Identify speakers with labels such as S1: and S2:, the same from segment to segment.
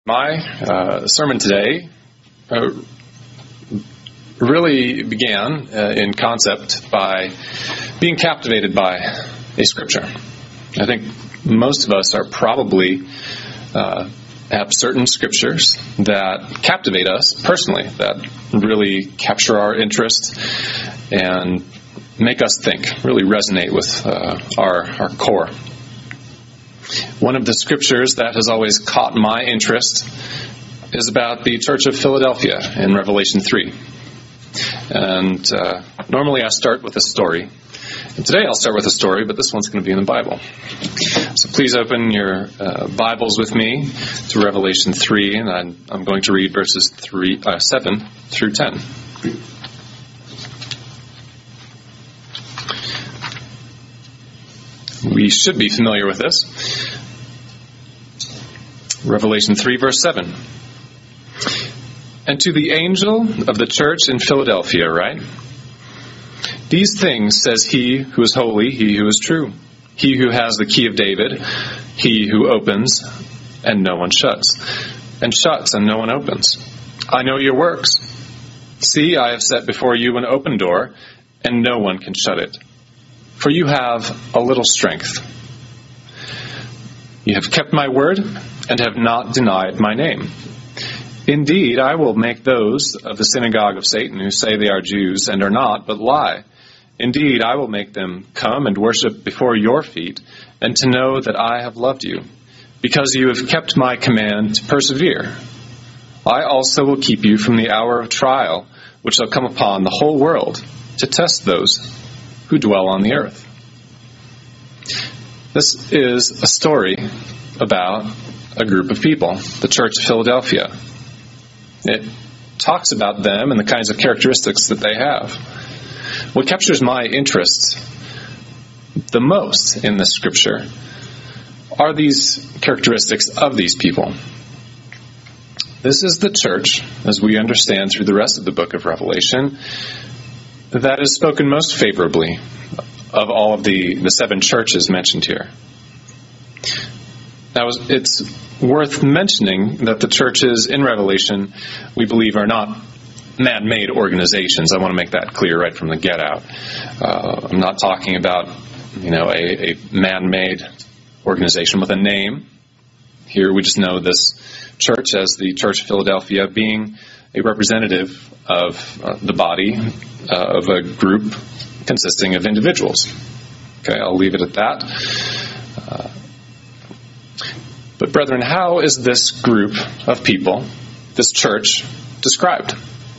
S1: My sermon today really began in concept by being captivated by a scripture. I think most of us are probably have certain scriptures that captivate us personally, that really capture our interest and make us think, really resonate with our core. One of the scriptures that has always caught my interest is about the Church of Philadelphia in Revelation 3. And normally I start with a story. And today I'll start with a story, but this one's going to be in the Bible. So please open your Bibles with me to Revelation 3, and I'm going to read verses 7 through 10. We should be familiar with this. Revelation 3, verse 7. And to the angel of the church in Philadelphia write, These things says he who is holy, he who is true, he who has the key of David, he who opens, and no one shuts, and shuts, and no one opens. I know your works. See, I have set before you an open door, and no one can shut it. For you have a little strength. You have kept my word and have not denied my name. Indeed, I will make those of the synagogue of Satan who say they are Jews and are not, but lie. Indeed, I will make them come and worship before your feet, and to know that I have loved you, because you have kept my command to persevere. I also will keep you from the hour of trial, which shall come upon the whole world, to test those who dwell on the earth. This is a story about a group of people, the Church of Philadelphia. It talks about them and the kinds of characteristics that they have. What captures my interest the most in this scripture are these characteristics of these people. This is the church, as we understand through the rest of the book of Revelation, that is spoken most favorably of all of the 7 churches mentioned here. Now, it's worth mentioning that the churches in Revelation, we believe, are not man-made organizations. I want to make that clear right from the get-out. I'm not talking about, a man-made organization with a name. Here we just know this church as the Church of Philadelphia being a representative of the body of a group consisting of individuals. Okay, I'll leave it at that. But brethren, how is this group of people, this church, described?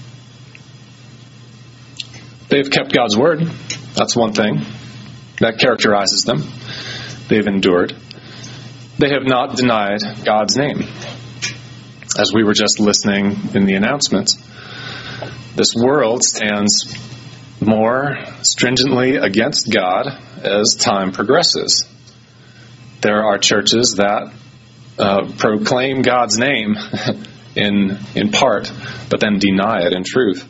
S1: They've kept God's word. That's one thing that characterizes them. They've endured. They have not denied God's name. As we were just listening in the announcements, this world stands more stringently against God as time progresses. There are churches that proclaim God's name in part, but then deny it in truth.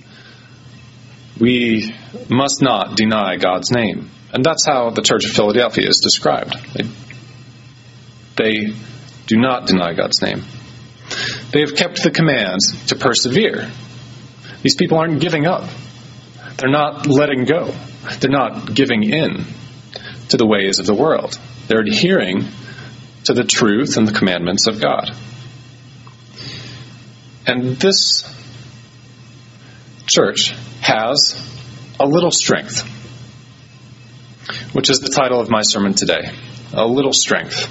S1: We must not deny God's name. And that's how the Church of Philadelphia is described. They do not deny God's name. They have kept the commands to persevere. These people aren't giving up. They're not letting go. They're not giving in to the ways of the world. They're adhering to the truth and the commandments of God. And this church has a little strength, which is the title of my sermon today. A little strength.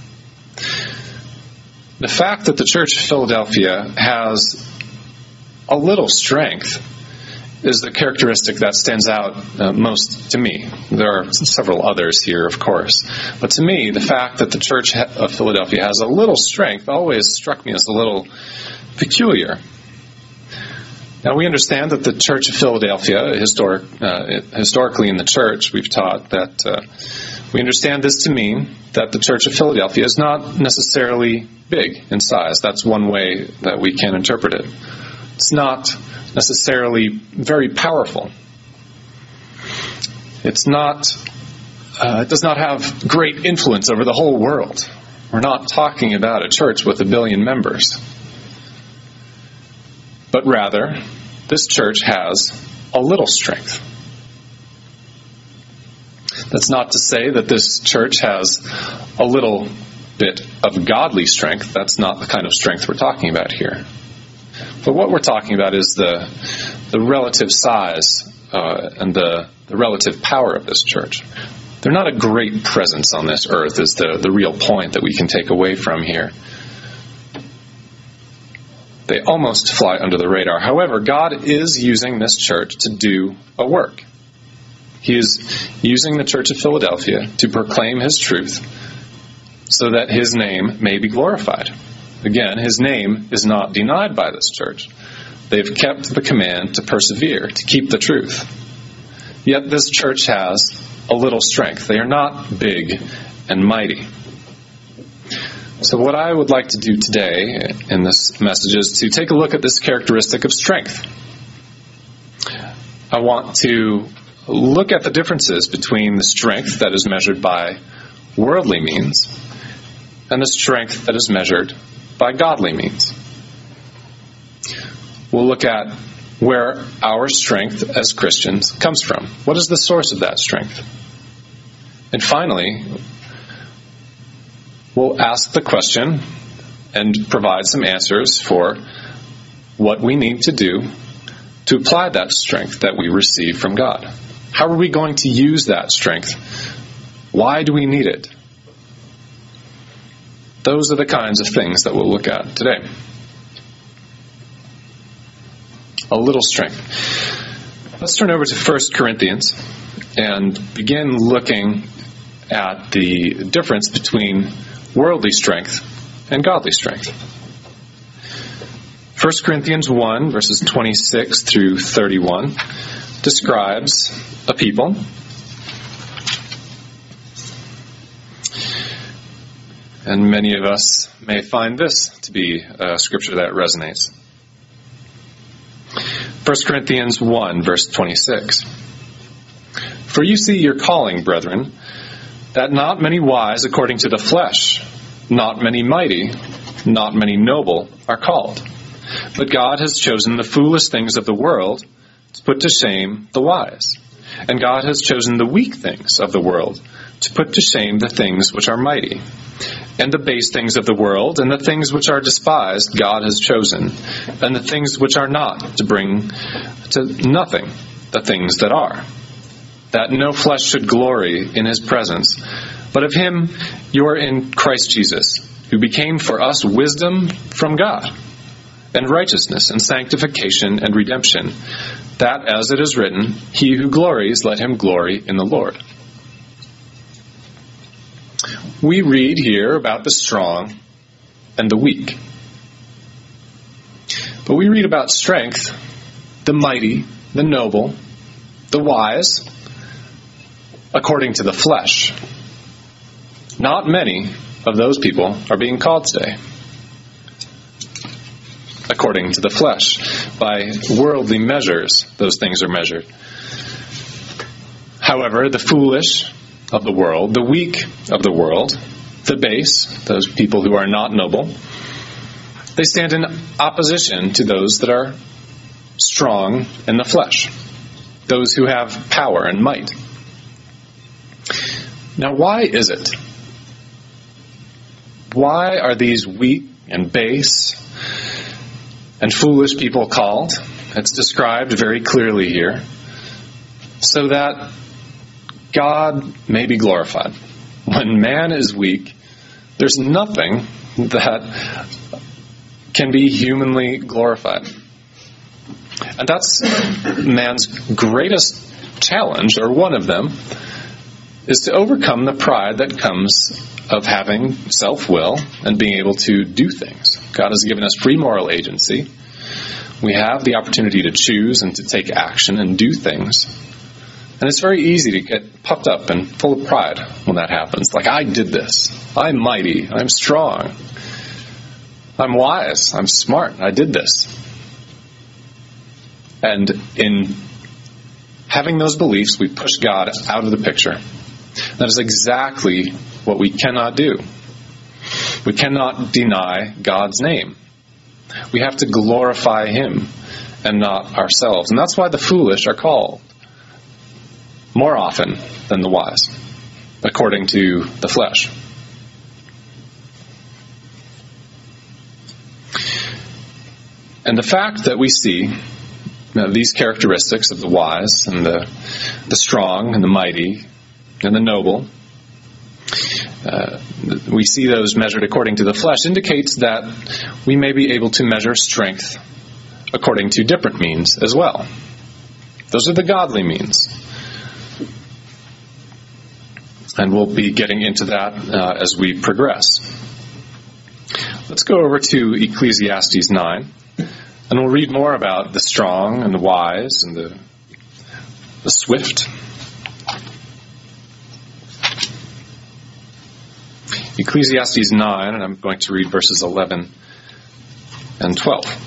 S1: The fact that the Church of Philadelphia has a little strength is the characteristic that stands out most to me. There are several others here, of course. But to me, the fact that the Church of Philadelphia has a little strength always struck me as a little peculiar. Now, we understand that the Church of Philadelphia, historically in the Church, we've taught that we understand this to mean that the Church of Philadelphia is not necessarily big in size. That's one way that we can interpret it. It's not necessarily very powerful. It does not have great influence over the whole world. We're not talking about a church with 1 billion members. But rather, this church has a little strength. That's not to say that this church has a little bit of godly strength. That's not the kind of strength we're talking about here. But what we're talking about is the relative size and the relative power of this church. They're not a great presence on this earth is the real point that we can take away from here. They almost fly under the radar. However, God is using this church to do a work. He is using the Church of Philadelphia to proclaim His truth so that His name may be glorified. Again, His name is not denied by this church. They've kept the command to persevere, to keep the truth. Yet this church has a little strength. They are not big and mighty. So what I would like to do today in this message is to take a look at this characteristic of strength. I want to look at the differences between the strength that is measured by worldly means and the strength that is measured by godly means. We'll look at where our strength as Christians comes from. What is the source of that strength? And finally, we'll ask the question and provide some answers for what we need to do to apply that strength that we receive from God. How are we going to use that strength? Why do we need it? Those are the kinds of things that we'll look at today. A little strength. Let's turn over to 1 Corinthians and begin looking at the difference between worldly strength and godly strength. 1 Corinthians 1, verses 26 through 31, describes a people and many of us may find this to be a scripture that resonates. 1 Corinthians 1, verse 26. For you see your calling, brethren, that not many wise according to the flesh, not many mighty, not many noble are called. But God has chosen the foolish things of the world to put to shame the wise. And God has chosen the weak things of the world to put to shame the things which are mighty. And the base things of the world and the things which are despised God has chosen, and the things which are not, to bring to nothing the things that are, that no flesh should glory in His presence. But of Him you are in Christ Jesus, who became for us wisdom from God, and righteousness and sanctification and redemption, that, as it is written, he who glories, let him glory in the Lord. We read here about the strong and the weak. But we read about strength, the mighty, the noble, the wise, according to the flesh. Not many of those people are being called today according to the flesh. By worldly measures, those things are measured. However, the foolish of the world, the weak of the world, the base, those people who are not noble, they stand in opposition to those that are strong in the flesh, those who have power and might. Now, why is it? Why are these weak and base and foolish people called? It's described very clearly here, so that God may be glorified. When man is weak, there's nothing that can be humanly glorified. And that's man's greatest challenge, or one of them, is to overcome the pride that comes of having self-will and being able to do things. God has given us free moral agency. We have the opportunity to choose and to take action and do things. And it's very easy to get puffed up and full of pride when that happens. Like, I did this. I'm mighty. I'm strong. I'm wise. I'm smart. I did this. And in having those beliefs, we push God out of the picture. That is exactly what we cannot do. We cannot deny God's name. We have to glorify Him and not ourselves. And that's why the foolish are called more often than the wise, according to the flesh. And the fact that we see these characteristics of the wise and the strong and the mighty and the noble, we see those measured according to the flesh, indicates that we may be able to measure strength according to different means as well. Those are the godly means. And we'll be getting into that as we progress. Let's go over to Ecclesiastes 9, and we'll read more about the strong and the wise and the swift. Ecclesiastes 9, and I'm going to read verses 11 and 12.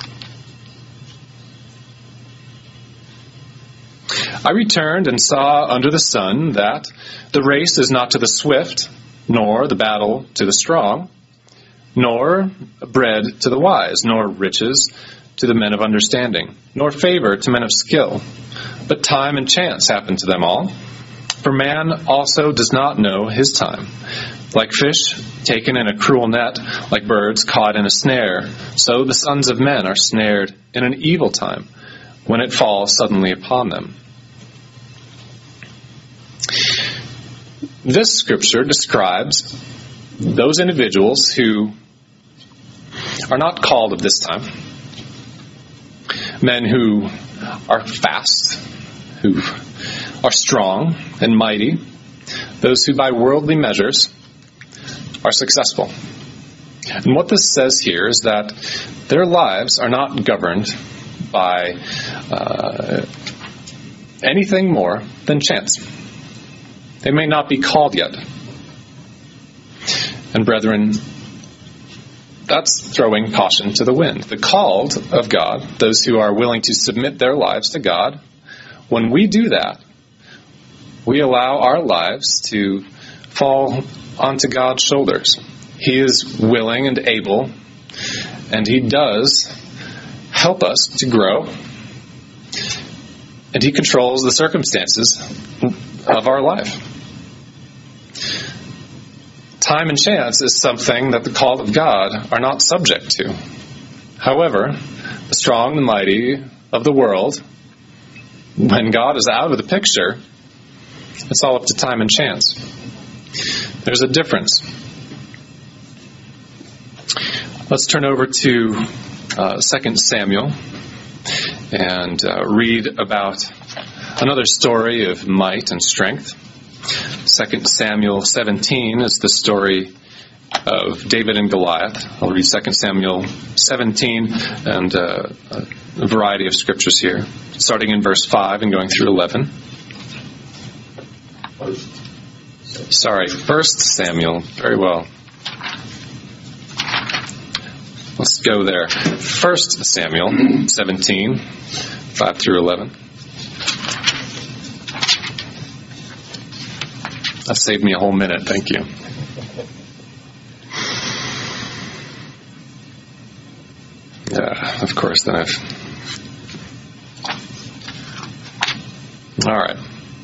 S1: I returned and saw under the sun that the race is not to the swift, nor the battle to the strong, nor bread to the wise, nor riches to the men of understanding, nor favor to men of skill. But time and chance happen to them all. For man also does not know his time. Like fish taken in a cruel net, like birds caught in a snare, so the sons of men are snared in an evil time, when it falls suddenly upon them. This scripture describes those individuals who are not called of this time. Men who are fast, who are strong and mighty, those who by worldly measures are successful. And what this says here is that their lives are not governed by anything more than chance. They may not be called yet. And brethren, that's throwing caution to the wind. The called of God, those who are willing to submit their lives to God, when we do that, we allow our lives to fall onto God's shoulders. He is willing and able, and He does help us to grow, and He controls the circumstances of our life. Time and chance is something that the called of God are not subject to. However, the strong and mighty of the world, when God is out of the picture, it's all up to time and chance. There's a difference. Let's turn over to 2 Samuel and read about another story of might and strength. 2 Samuel 17 is the story of David and Goliath. I'll read 2 Samuel 17 and a variety of scriptures here, starting in verse 5 and going through 11. Sorry, 1 Samuel. Very well. Let's go there. 1 Samuel 17, 5 through 11. That saved me a whole minute. Thank you. Yeah, of course, then I've... All right.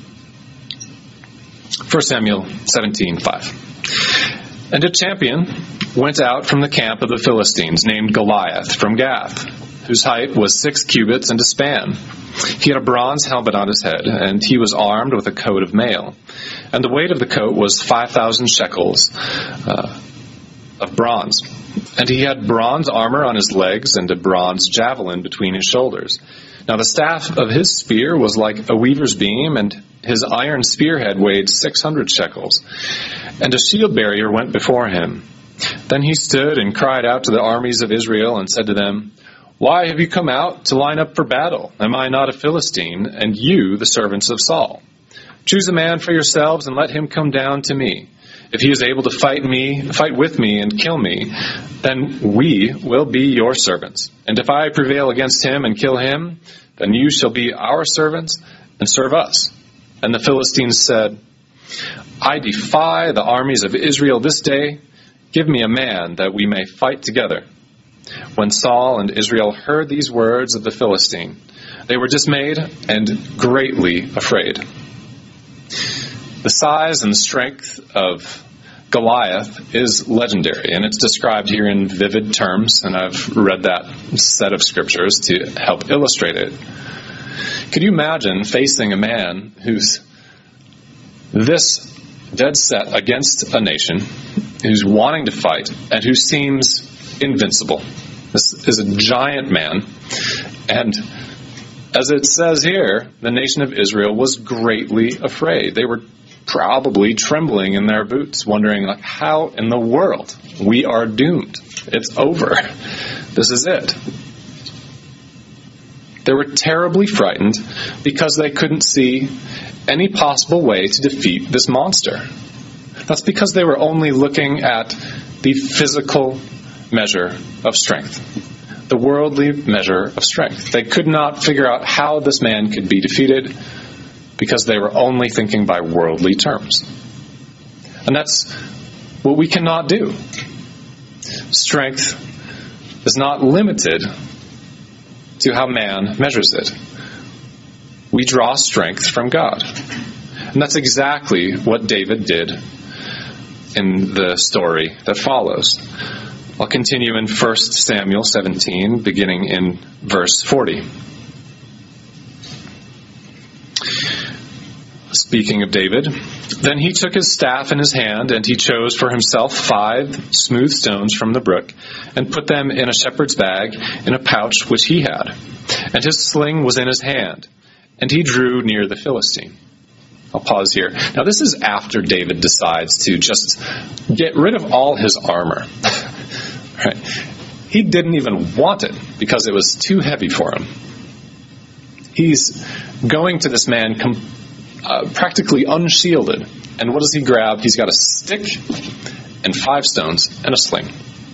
S1: 1 Samuel 17, 5. And a champion went out from the camp of the Philistines, named Goliath, from Gath, whose height was 6 cubits and a span. He had a bronze helmet on his head, and he was armed with a coat of mail. And the weight of the coat was 5,000 shekels of bronze. And he had bronze armor on his legs and a bronze javelin between his shoulders. Now the staff of his spear was like a weaver's beam, and his iron spearhead weighed 600 shekels. And a shield bearer went before him. Then he stood and cried out to the armies of Israel and said to them, "Why have you come out to line up for battle? Am I not a Philistine, and you the servants of Saul? Choose a man for yourselves and let him come down to me. If he is able to fight with me and kill me, then we will be your servants. And if I prevail against him and kill him, then you shall be our servants and serve us." And the Philistines said, "I defy the armies of Israel this day. Give me a man that we may fight together." When Saul and Israel heard these words of the Philistine, they were dismayed and greatly afraid. The size and strength of Goliath is legendary, and it's described here in vivid terms, and I've read that set of scriptures to help illustrate it. Could you imagine facing a man who's this dead set against a nation, who's wanting to fight, and who seems invincible? This is a giant man, and as it says here, the nation of Israel was greatly afraid. They were probably trembling in their boots, wondering, like, how in the world? We are doomed. It's over. This is it. They were terribly frightened because they couldn't see any possible way to defeat this monster. That's because they were only looking at the physical measure of strength, the worldly measure of strength. They could not figure out how this man could be defeated because they were only thinking by worldly terms. And that's what we cannot do. Strength is not limited to how man measures it. We draw strength from God. And that's exactly what David did in the story that follows. I'll continue in 1 Samuel 17, beginning in verse 40. Speaking of David, "Then he took his staff in his hand, and he chose for himself 5 smooth stones from the brook, and put them in a shepherd's bag in a pouch which he had. And his sling was in his hand, and he drew near the Philistine." I'll pause here. Now, this is after David decides to just get rid of all his armor. Right? He didn't even want it because it was too heavy for him. He's going to this man practically unshielded. And what does he grab? He's got a stick and 5 stones and a sling.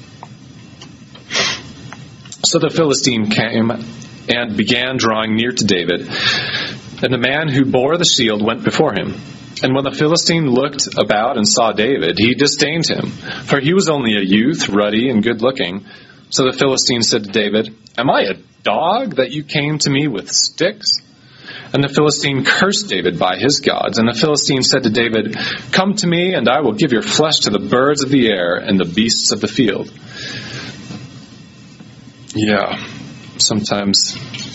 S1: So the Philistine came and began drawing near to David. And the man who bore the shield went before him. And when the Philistine looked about and saw David, he disdained him, for he was only a youth, ruddy and good-looking. So the Philistine said to David, "Am I a dog that you came to me with sticks?" And the Philistine cursed David by his gods. And the Philistine said to David, "Come to me, and I will give your flesh to the birds of the air and the beasts of the field." Yeah, sometimes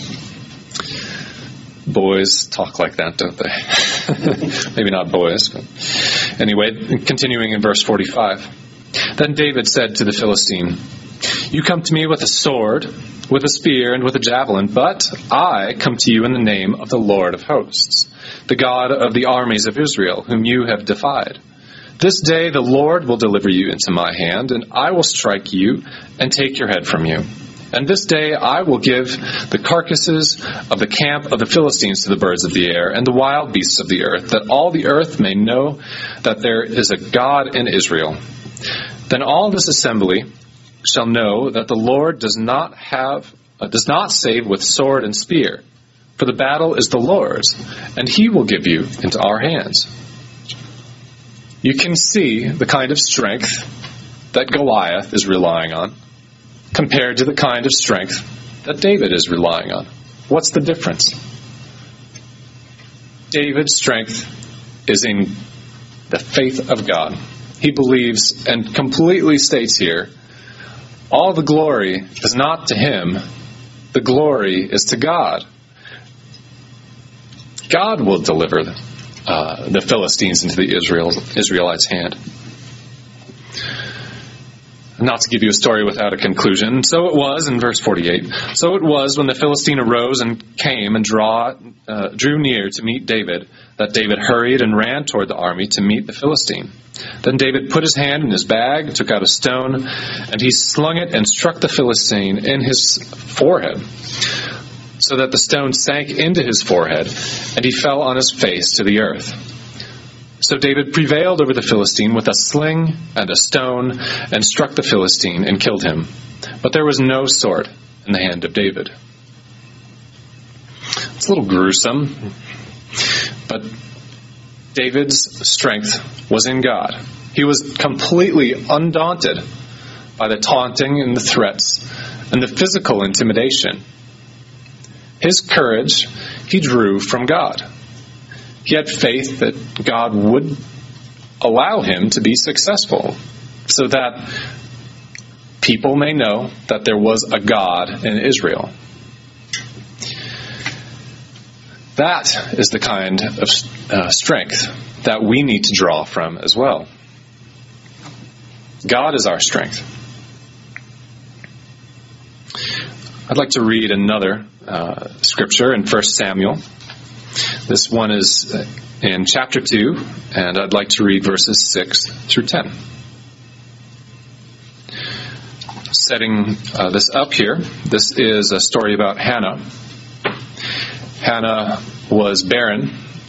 S1: boys talk like that, don't they? Maybe not boys, but anyway, continuing in verse 45. Then David said to the Philistine, "You come to me with a sword, with a spear, and with a javelin, but I come to you in the name of the Lord of hosts, the God of the armies of Israel, whom you have defied. This day the Lord will deliver you into my hand, and I will strike you and take your head from you. And this day I will give the carcasses of the camp of the Philistines to the birds of the air and the wild beasts of the earth, that all the earth may know that there is a God in Israel. Then all this assembly shall know that the Lord does not save with sword and spear, for the battle is the Lord's, and he will give you into our hands." You can see the kind of strength that Goliath is relying on compared to the kind of strength that David is relying on. What's the difference? David's strength is in the faith of God. He believes and completely states here, all the glory is not to him, the glory is to God. God will deliver the Philistines into the Israelites' hand. Not to give you a story without a conclusion. So it was, in verse 48, so it was when the Philistine arose and came and drew near to meet David, that David hurried and ran toward the army to meet the Philistine. Then David put his hand in his bag, took out a stone, and he slung it and struck the Philistine in his forehead, so that the stone sank into his forehead, and he fell on his face to the earth. So David prevailed over the Philistine with a sling and a stone, and struck the Philistine and killed him. But there was no sword in the hand of David. It's a little gruesome, but David's strength was in God. He was completely undaunted by the taunting and the threats and the physical intimidation. His courage he drew from God. He had faith that God would allow him to be successful so that people may know that there was a God in Israel. That is the kind of strength that we need to draw from as well. God is our strength. I'd like to read another scripture in 1 Samuel. This one is in chapter 2, and I'd like to read verses 6 through 10. Setting this up here, this is a story about Hannah. Hannah was barren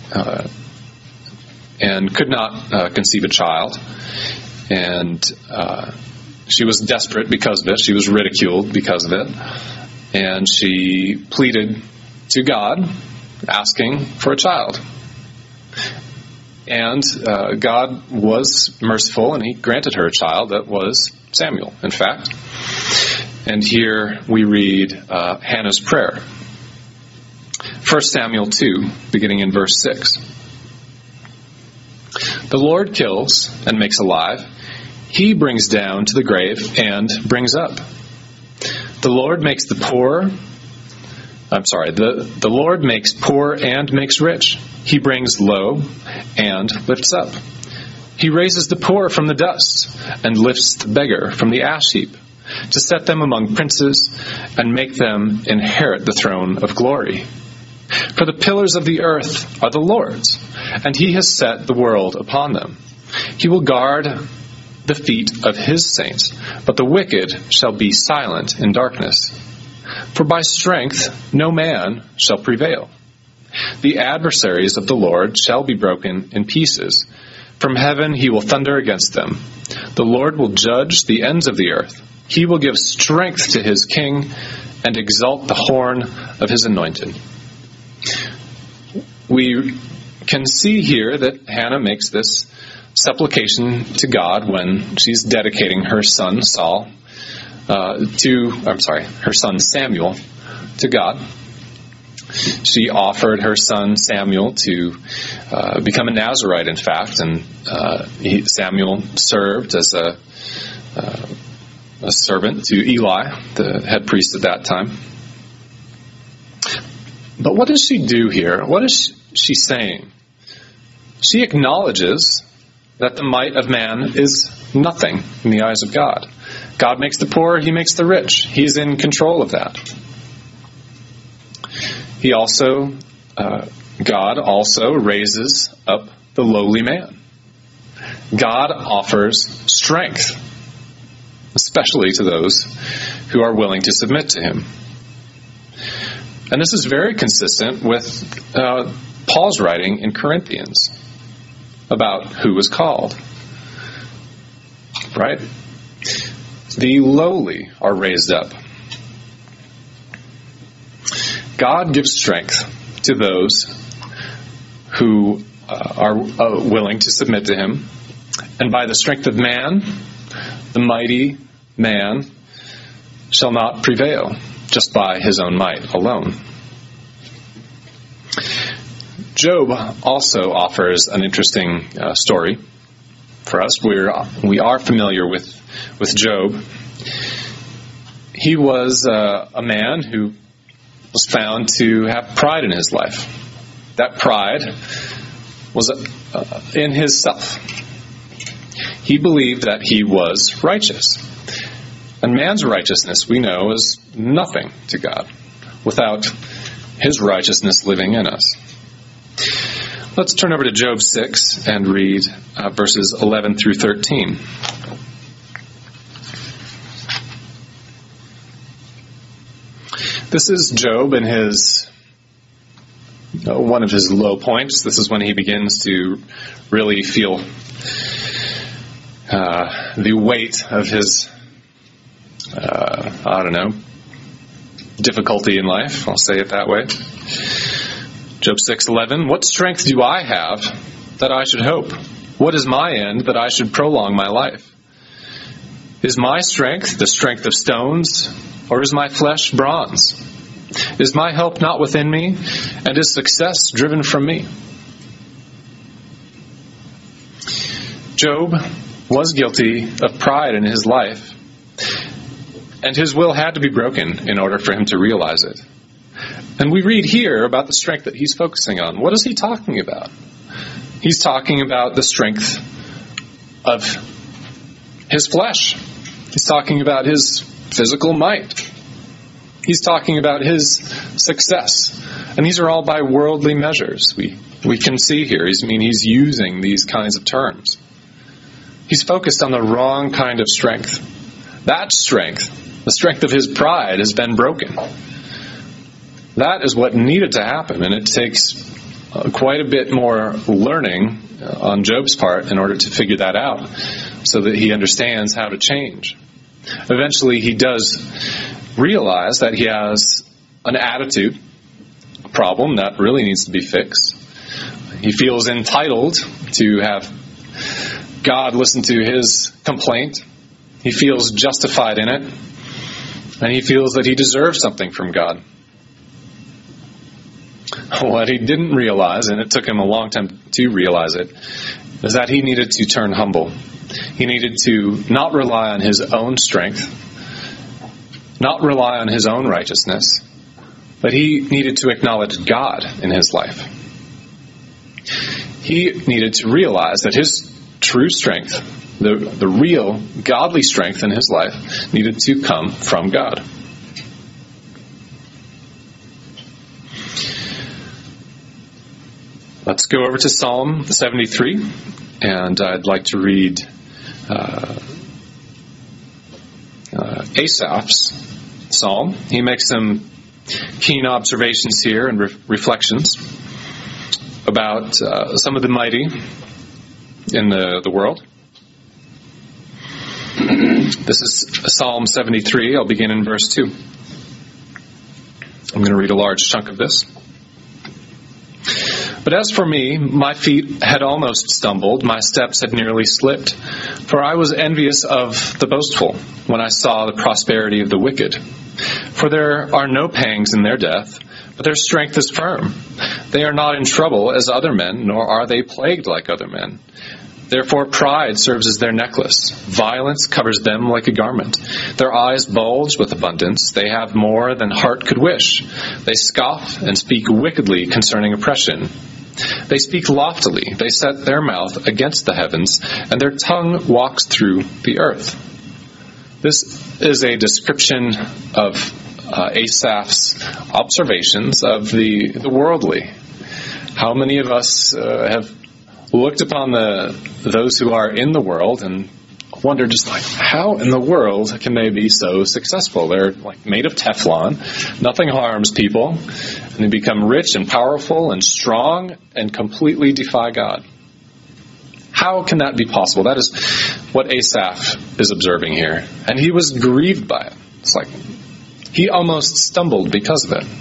S1: and could not conceive a child. And she was desperate because of it. She was ridiculed because of it. And she pleaded to God, asking for a child. And God was merciful, and he granted her a child that was Samuel, in fact. And here we read Hannah's prayer. 1 Samuel 2, beginning in verse 6. The Lord kills and makes alive. He brings down to the grave and brings up. The Lord makes the Lord makes poor and makes rich. He brings low and lifts up. He raises the poor from the dust and lifts the beggar from the ash heap, to set them among princes and make them inherit the throne of glory. For the pillars of the earth are the Lord's, and he has set the world upon them. He will guard the feet of his saints, but the wicked shall be silent in darkness. For by strength no man shall prevail. The adversaries of the Lord shall be broken in pieces. From heaven he will thunder against them. The Lord will judge the ends of the earth. He will give strength to his king and exalt the horn of his anointed. We can see here that Hannah makes this supplication to God when she's dedicating her son her son Samuel to God. She offered her son Samuel to become a Nazirite, in fact, and Samuel served as a servant to Eli, the head priest at that time. But what does she do here? What is she saying? She acknowledges that the might of man is nothing in the eyes of God. God makes the poor, he makes the rich. He's in control of that. God also raises up the lowly man. God offers strength, especially to those who are willing to submit to him. And this is very consistent with Paul's writing in Corinthians about who was called. Right? The lowly are raised up. God gives strength to those who are willing to submit to him. And by the strength of man, the mighty man shall not prevail, just by his own might alone. Job also offers an interesting story for us. We are familiar with Job. He was a man who was found to have pride in his life. That pride was in his self. He believed that he was righteous. And man's righteousness, we know, is nothing to God without his righteousness living in us. Let's turn over to Job 6 and read verses 11 through 13. This is Job in his one of his low points. This is when he begins to really feel the weight of his difficulty in life. I'll say it that way. Job 6:11. What strength do I have that I should hope? What is my end that I should prolong my life? Is my strength the strength of stones, or is my flesh bronze? Is my help not within me, and is success driven from me? Job was guilty of pride in his life, and his will had to be broken in order for him to realize it. And we read here about the strength that he's focusing on. What is he talking about? He's talking about the strength of his flesh. He's talking about his physical might. He's talking about his success. And these are all by worldly measures. We can see here, he's using these kinds of terms. He's focused on the wrong kind of strength. That strength, the strength of his pride, has been broken. That is what needed to happen, and it takes quite a bit more learning on Job's part in order to figure that out, so that he understands how to change. Eventually, he does realize that he has an attitude problem that really needs to be fixed. He feels entitled to have God listen to his complaint. He feels justified in it, and he feels that he deserves something from God. What he didn't realize, and it took him a long time to realize it, is that he needed to turn humble. He needed to not rely on his own strength, not rely on his own righteousness, but he needed to acknowledge God in his life. He needed to realize that his true strength, the real godly strength in his life, needed to come from God. Let's go over to Psalm 73, and I'd like to read Asaph's psalm. He makes some keen observations here and reflections about some of the mighty in the world. This is Psalm 73. I'll begin in verse 2. I'm going to read a large chunk of this. But as for me, my feet had almost stumbled, my steps had nearly slipped, for I was envious of the boastful when I saw the prosperity of the wicked. For there are no pangs in their death, but their strength is firm. They are not in trouble as other men, nor are they plagued like other men. Therefore pride serves as their necklace. Violence covers them like a garment. Their eyes bulge with abundance. They have more than heart could wish. They scoff and speak wickedly concerning oppression. They speak loftily. They set their mouth against the heavens, and their tongue walks through the earth. This is a description of Asaph's observations of the worldly. How many of us have looked upon those who are in the world and wonder just like, how in the world can they be so successful? They're like made of Teflon. Nothing harms people. And they become rich and powerful and strong and completely defy God. How can that be possible? That is what Asaph is observing here. And he was grieved by it. It's like he almost stumbled because of it.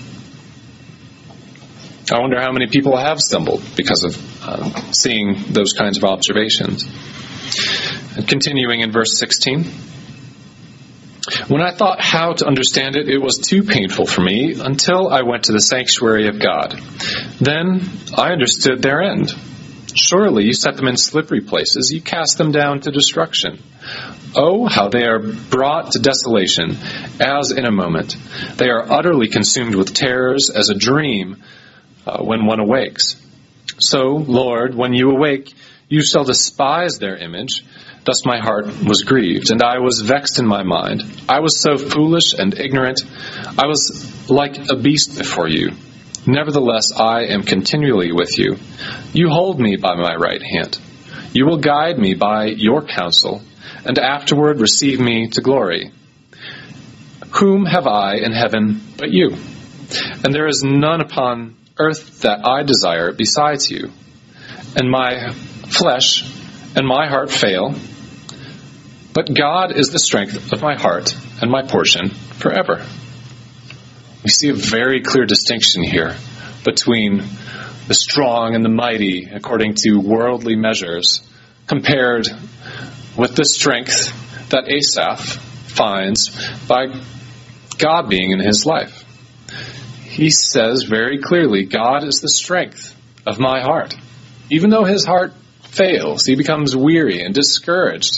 S1: I wonder how many people have stumbled because of seeing those kinds of observations. And continuing in verse 16. When I thought how to understand it, it was too painful for me until I went to the sanctuary of God. Then I understood their end. Surely you set them in slippery places. You cast them down to destruction. Oh, how they are brought to desolation as in a moment. They are utterly consumed with terrors as a dream when one awakes. So, Lord, when you awake, you shall despise their image. Thus my heart was grieved, and I was vexed in my mind. I was so foolish and ignorant. I was like a beast before you. Nevertheless, I am continually with you. You hold me by my right hand. You will guide me by your counsel, and afterward receive me to glory. Whom have I in heaven but you? And there is none upon earth that I desire besides you. And my flesh and my heart fail, but God is the strength of my heart and my portion forever. We see a very clear distinction here between the strong and the mighty according to worldly measures compared with the strength that Asaph finds by God being in his life. He says very clearly, God is the strength of my heart. Even though his heart fails, he becomes weary and discouraged.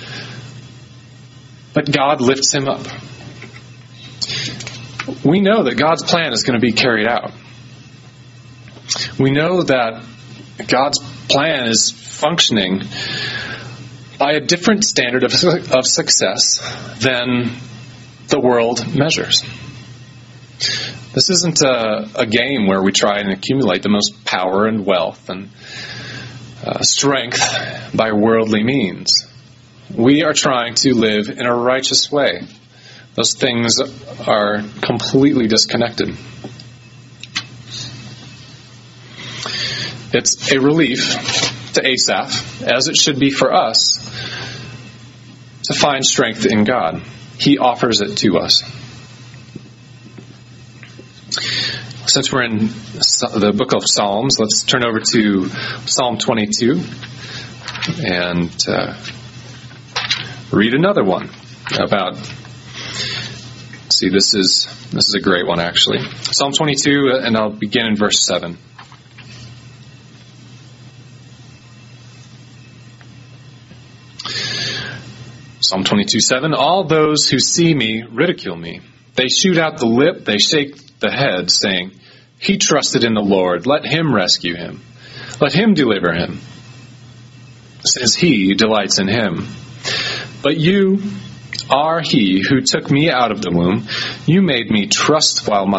S1: But God lifts him up. We know that God's plan is going to be carried out. We know that God's plan is functioning by a different standard of success than the world measures. This isn't a game where we try and accumulate the most power and wealth and strength by worldly means. We are trying to live in a righteous way. Those things are completely disconnected. It's a relief to Asaph, as it should be for us, to find strength in God. He offers it to us. Since we're in the book of Psalms, let's turn over to Psalm 22 and read another one about. See, this is a great one actually. Psalm 22, and I'll begin in verse 7. Psalm 22:7. All those who see me ridicule me. They shoot out the lip, they shake the head, saying, "He trusted in the Lord. Let him rescue him. Let him deliver him, since he delights in him." But you are he who took me out of the womb. You made me trust while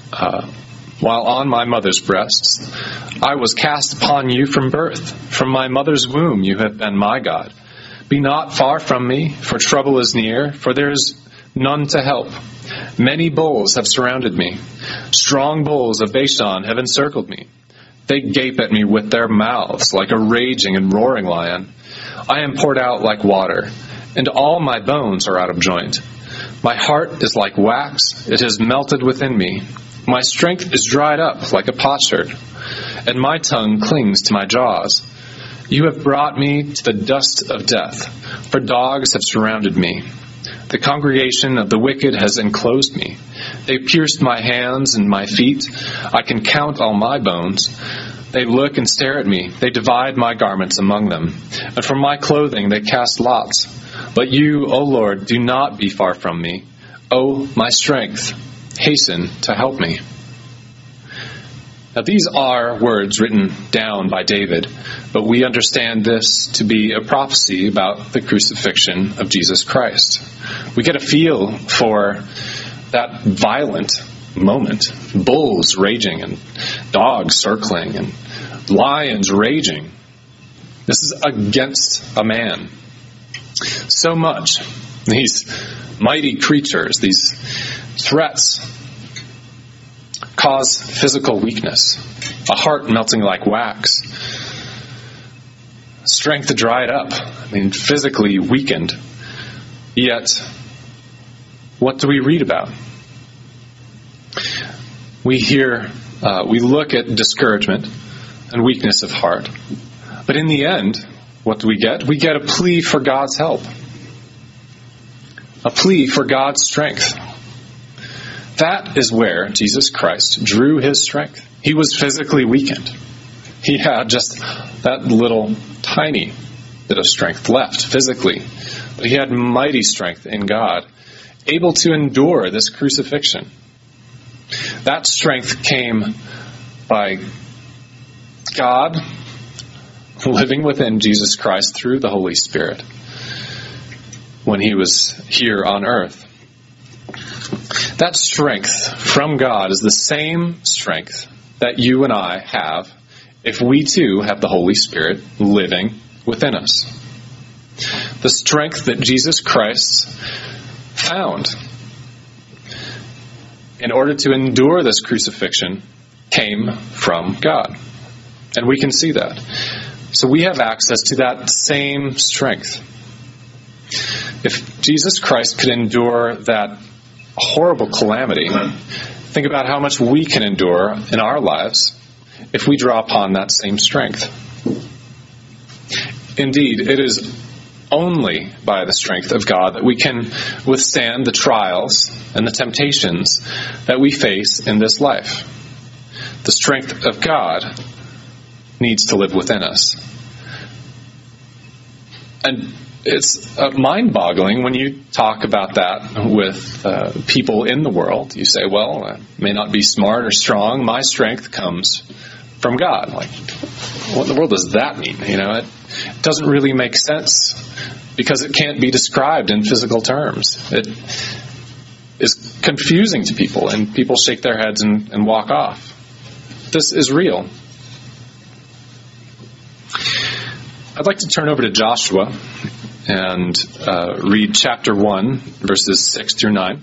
S1: on my mother's breasts. I was cast upon you from birth. From my mother's womb you have been my God. Be not far from me, for trouble is near, for there is none to help. Many bulls have surrounded me. Strong bulls of Bashan have encircled me. They gape at me with their mouths like a raging and roaring lion. I am poured out like water, and all my bones are out of joint. My heart is like wax, it has melted within me. My strength is dried up like a potsherd, and my tongue clings to my jaws. You have brought me to the dust of death, for dogs have surrounded me. The congregation of the wicked has enclosed me. They pierced my hands and my feet. I can count all my bones. They look and stare at me. They divide my garments among them. And from my clothing they cast lots. But you, O Lord, do not be far from me. O my strength, hasten to help me. Now, these are words written down by David, but we understand this to be a prophecy about the crucifixion of Jesus Christ. We get a feel for that violent moment. Bulls raging and dogs circling and lions raging. This is against a man. So much. These mighty creatures, these threats, cause physical weakness, a heart melting like wax, strength dried up, physically weakened. Yet, what do we read about? We look at discouragement and weakness of heart. But in the end, what do we get? We get a plea for God's help. A plea for God's strength. That is where Jesus Christ drew his strength. He was physically weakened. He had just that little tiny bit of strength left physically. But he had mighty strength in God, able to endure this crucifixion. That strength came by God living within Jesus Christ through the Holy Spirit when he was here on earth. That strength from God is the same strength that you and I have if we too have the Holy Spirit living within us. The strength that Jesus Christ found in order to endure this crucifixion came from God. And we can see that. So we have access to that same strength. If Jesus Christ could endure that horrible calamity, think about how much we can endure in our lives if we draw upon that same strength. Indeed, it is only by the strength of God that we can withstand the trials and the temptations that we face in this life. The strength of God needs to live within us. And it's mind-boggling when you talk about that with people in the world. You say, well, I may not be smart or strong. My strength comes from God. Like, what in the world does that mean? It doesn't really make sense because it can't be described in physical terms. It is confusing to people, and people shake their heads and walk off. This is real. I'd like to turn over to Joshua and read chapter 1, verses 6 through 9.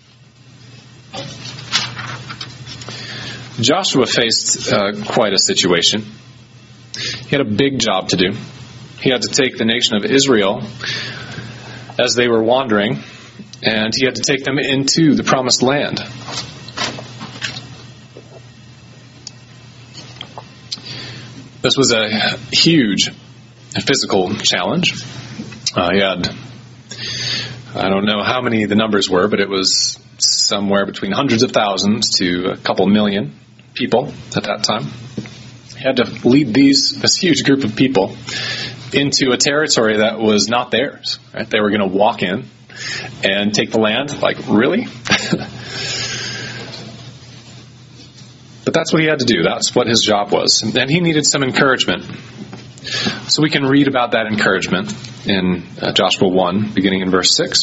S1: Joshua faced quite a situation. He had a big job to do. He had to take the nation of Israel as they were wandering, and he had to take them into the promised land. This was a huge physical challenge. He had, I don't know how many the numbers were, but it was somewhere between hundreds of thousands to a couple million people at that time. He had to lead this huge group of people into a territory that was not theirs. Right? They were going to walk in and take the land. Like, really? But that's what he had to do. That's what his job was. And he needed some encouragement. So we can read about that encouragement in Joshua 1, beginning in verse 6.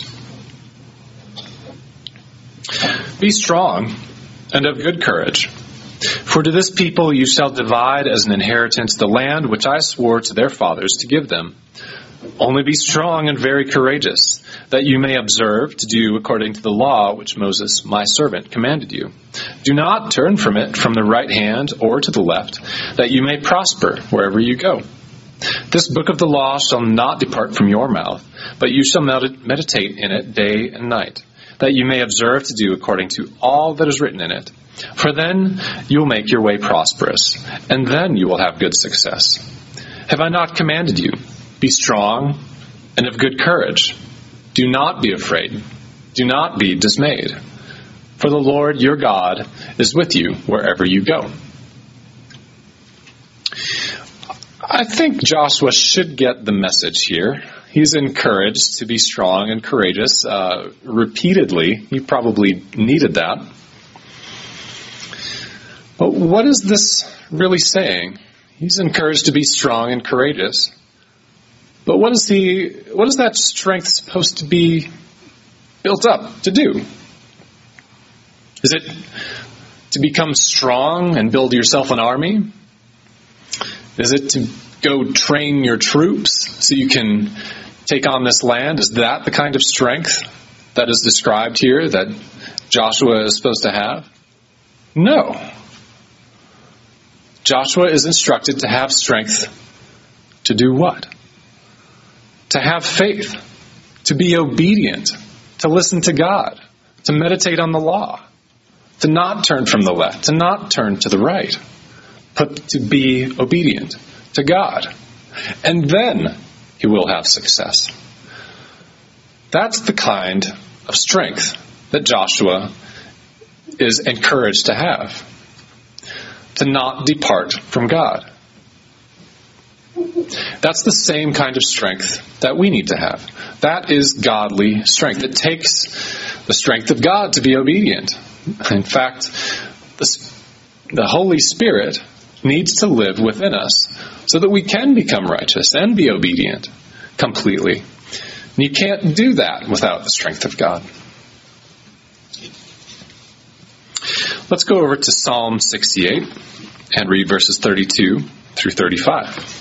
S1: Be strong and of good courage. For to this people you shall divide as an inheritance the land which I swore to their fathers to give them. Only be strong and very courageous, that you may observe to do according to the law which Moses my servant commanded you. Do not turn from it from the right hand or to the left, that you may prosper wherever you go. This book of the law shall not depart from your mouth, but you shall meditate in it day and night, that you may observe to do according to all that is written in it. For then you will make your way prosperous, and then you will have good success. Have I not commanded you? Be strong and of good courage. Do not be afraid. Do not be dismayed. For the Lord your God is with you wherever you go. I think Joshua should get the message here. He's encouraged to be strong and courageous repeatedly. He probably needed that. But what is this really saying? He's encouraged to be strong and courageous. But what is that strength supposed to be built up to do? Is it to become strong and build yourself an army? Is it to go train your troops so you can take on this land? Is that the kind of strength that is described here that Joshua is supposed to have? No. Joshua is instructed to have strength to do what? To have faith, to be obedient, to listen to God, to meditate on the law, to not turn from the left, to not turn to the right, but to be obedient to God. And then he will have success. That's the kind of strength that Joshua is encouraged to have. To not depart from God. That's the same kind of strength that we need to have. That is godly strength. It takes the strength of God to be obedient. In fact, the Holy Spirit needs to live within us so that we can become righteous and be obedient completely. And you can't do that without the strength of God. Let's go over to Psalm 68 and read verses 32 through 35.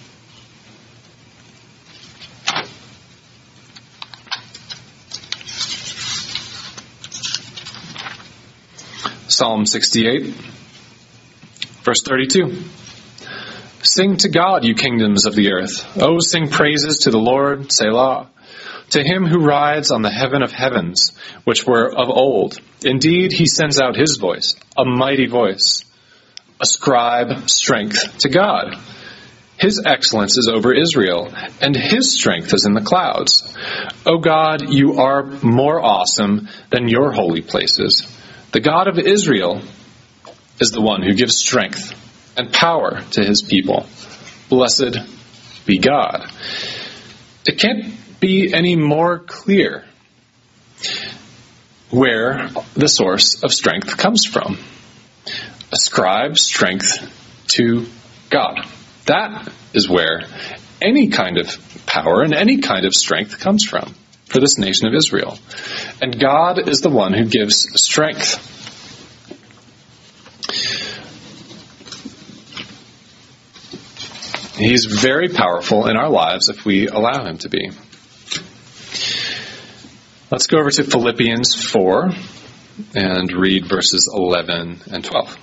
S1: Psalm 68, verse 32. Sing to God, you kingdoms of the earth. Oh, sing praises to the Lord, Selah. To him who rides on the heaven of heavens, which were of old. Indeed, he sends out his voice, a mighty voice. Ascribe strength to God. His excellence is over Israel, and His strength is in the clouds. O God, you are more awesome than your holy places. The God of Israel is the one who gives strength and power to His people. Blessed be God. It can't be any more clear where the source of strength comes from. Ascribe strength to God. That is where any kind of power and any kind of strength comes from for this nation of Israel. And God is the one who gives strength. He's very powerful in our lives if we allow Him to be. Let's go over to Philippians 4 and read verses 11 and 12.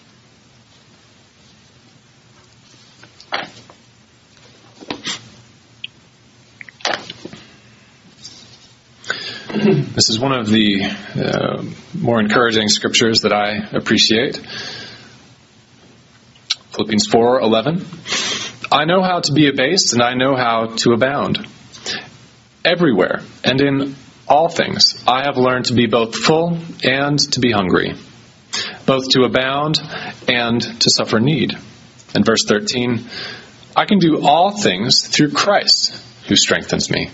S1: This is one of the more encouraging scriptures that I appreciate. Philippians 4:11. I know how to be abased, and I know how to abound. Everywhere and in all things, I have learned to be both full and to be hungry, both to abound and to suffer need. And verse 13, I can do all things through Christ who strengthens me.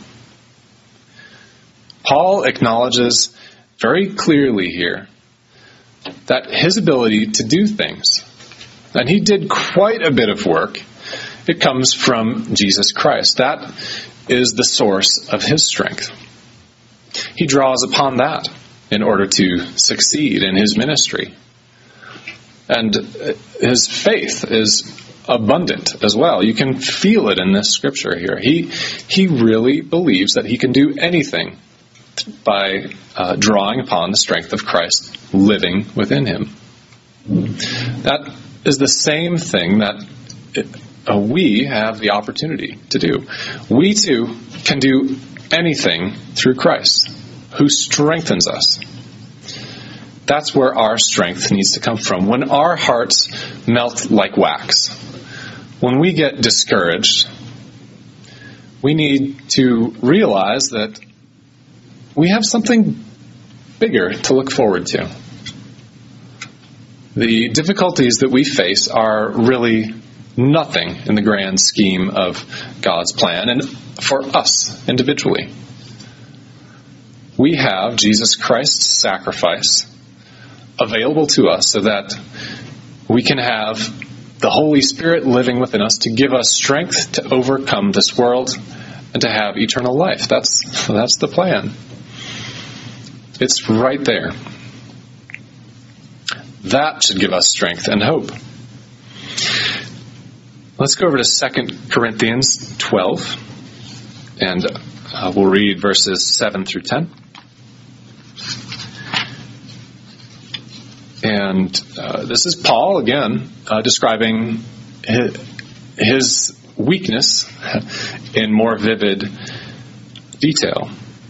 S1: Paul acknowledges very clearly here that his ability to do things, and he did quite a bit of work, it comes from Jesus Christ. That is the source of his strength. He draws upon that in order to succeed in his ministry. And his faith is abundant as well. You can feel it in this scripture here. He really believes that he can do anything by drawing upon the strength of Christ living within him. That is the same thing that we have the opportunity to do. We too can do anything through Christ, who strengthens us. That's where our strength needs to come from. When our hearts melt like wax, when we get discouraged, we need to realize that we have something bigger to look forward to. The difficulties that we face are really nothing in the grand scheme of God's plan and for us individually. We have Jesus Christ's sacrifice available to us so that we can have the Holy Spirit living within us to give us strength to overcome this world and to have eternal life. That's the plan. It's right there. That should give us strength and hope. Let's go over to 2 Corinthians 12, and we'll read verses 7 through 10. And this is Paul, again, describing his weakness in more vivid detail.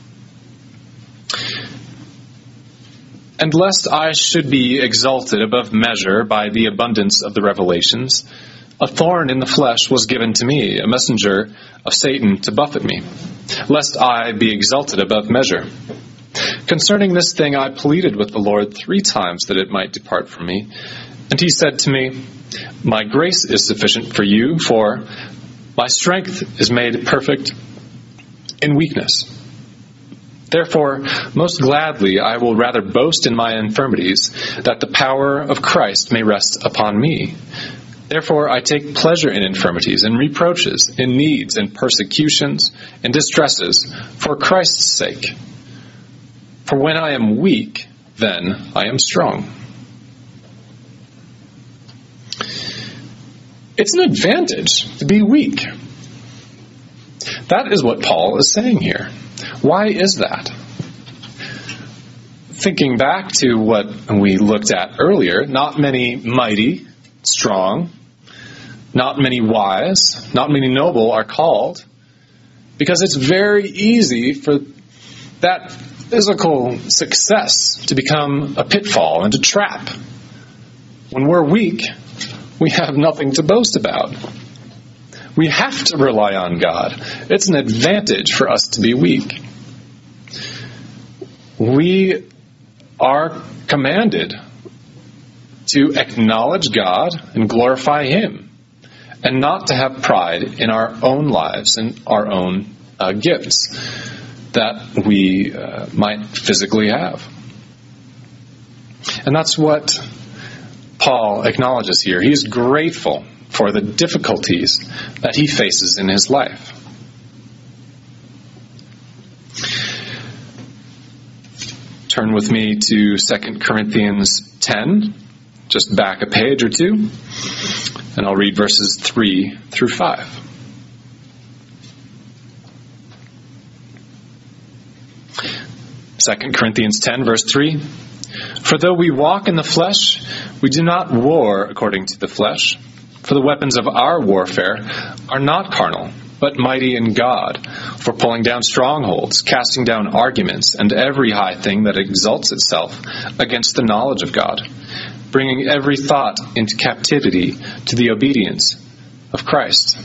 S1: And lest I should be exalted above measure by the abundance of the revelations, a thorn in the flesh was given to me, a messenger of Satan to buffet me, lest I be exalted above measure. Concerning this thing I pleaded with the Lord 3 times that it might depart from me. And he said to me, my grace is sufficient for you, for my strength is made perfect in weakness. Therefore, most gladly I will rather boast in my infirmities, that the power of Christ may rest upon me. Therefore I take pleasure in infirmities, in reproaches, in needs, in persecutions, in distresses, for Christ's sake. For when I am weak, then I am strong. It's an advantage to be weak. That is what Paul is saying here. Why is that? Thinking back to what we looked at earlier, not many mighty, strong, not many wise, not many noble are called, because it's very easy for that physical success to become a pitfall and a trap. When we're weak, we have nothing to boast about. We have to rely on God. It's an advantage for us to be weak. We are commanded to acknowledge God and glorify Him, and not to have pride in our own lives and our own gifts that we might physically have. And that's what Paul acknowledges here. He is grateful for the difficulties that he faces in his life. Turn with me to 2 Corinthians 10, just back a page or two, and I'll read verses 3 through 5. Second Corinthians 10, verse 3. For though we walk in the flesh, we do not war according to the flesh. For the weapons of our warfare are not carnal, but mighty in God, for pulling down strongholds, casting down arguments, and every high thing that exalts itself against the knowledge of God, bringing every thought into captivity to the obedience of Christ.